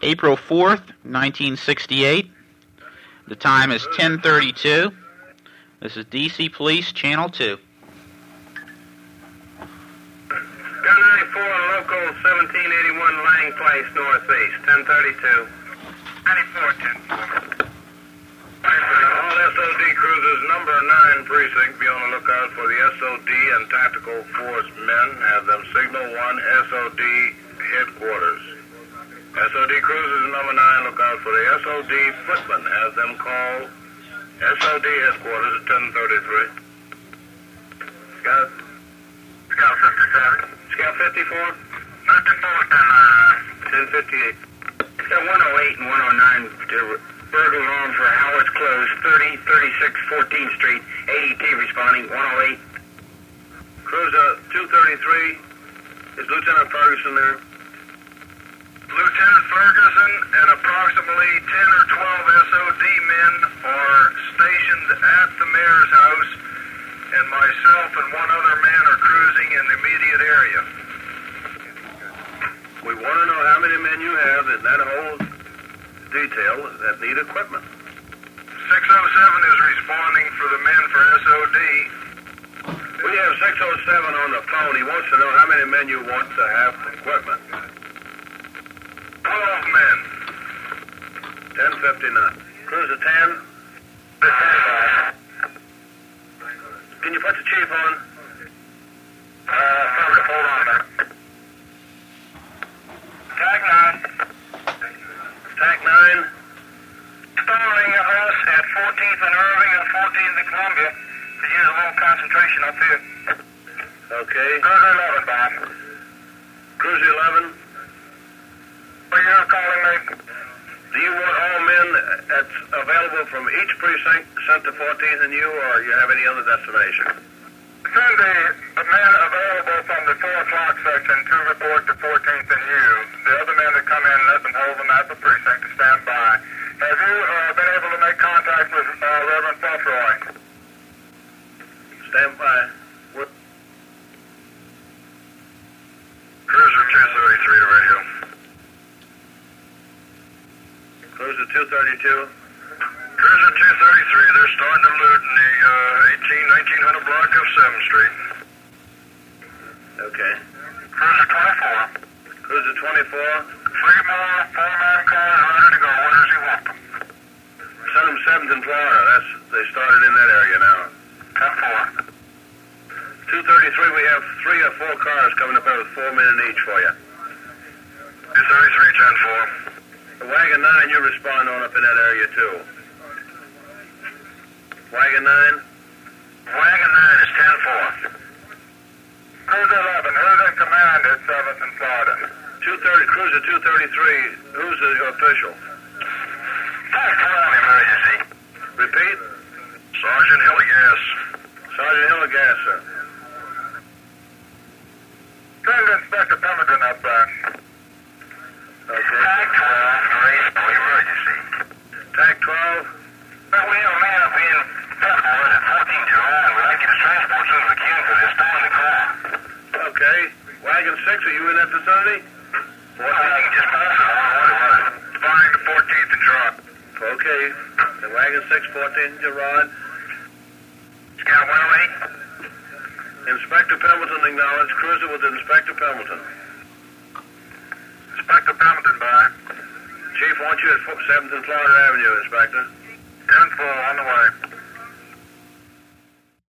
April 4th, 1968. The time is 10:32. This is DC Police, Channel 2. Gun 94, local 1781 Lang Place, Northeast, 1032. 94, 10. All SOD cruisers, number 9 precinct, be on the lookout for the SOD and tactical force men. Have them signal 1 SOD headquarters. SOD cruisers, number 9, look out for the SOD footman. Have them call SOD headquarters at 1033. Scout 57. Scout 54? 54, 1058. 108 and 109, burglar alarm for Howard's Close, 3036 14th Street, ADT responding, 108. Cruiser 233, is Lieutenant Ferguson there? Lieutenant Ferguson and approximately 10 or 12 SOD men are stationed at the mayor's house, and myself and one other man are cruising in the immediate area. We want to know how many men you have in that whole detail that need equipment. 607 is responding for the men for SOD. We have 607 on the phone. He wants to know how many men you want to have equipment. 12 men. 1059. Cruiser 10. Can you put the chief on? Affirmative. Hold on a minute. TAC 9. TAC 9. Stalling us at 14th and Irving and 14th and Columbia to use a little concentration up here. Okay. Cruiser 11, Bob. Cruiser 11. You're calling me. Do you want all men that's available from each precinct sent to 14th and you, or you have any other destination? Send the men available from the 4 o'clock section to report to 14th and you. The other men that come in, let them hold them at the precinct to stand by. Have you been able to make contact with Reverend Buffroy? Stand by. Cruiser 233 to radio. Cruiser 232. Cruiser 233, they're starting to loot in the 1900 block of 7th Street. Okay. Cruiser 24. Cruiser 24. 3 more 4-man cars ready to go. Where does he want them? Send them 7th in Florida. They started in that area now. 10-4. 233, we have 3 or 4 cars coming up there with 4 men in each for you. 233, 10-4. Wagon 9, you respond on up in that area too. Wagon 9? Wagon 9 is 10-4. Cruiser 11, who's in command at 7th and Florida? Cruiser 233, who's the official? TAC 12 emergency. Repeat? Sergeant Hilligas. Sergeant Hilligas, sir. Send Inspector Pemberton up there. Okay. TAC 12, raise for emergency. TAC 12? Well, we have a man up in Pepperwood at 14 Jerome, and we'd like you to transport soon as we can because they're storing the car. Okay. Wagon 6, are you in that vicinity? Well, I can just pass it. What? Fine, the 14th and Gerard. Okay. The Wagon 6, 14th and Gerard. Scout 108. Inspector Pemberton acknowledged. Cruiser with Inspector Pemberton. Inspector Pemberton, by. Chief wants you at 7th and Florida Avenue, Inspector. 10-4 on the way.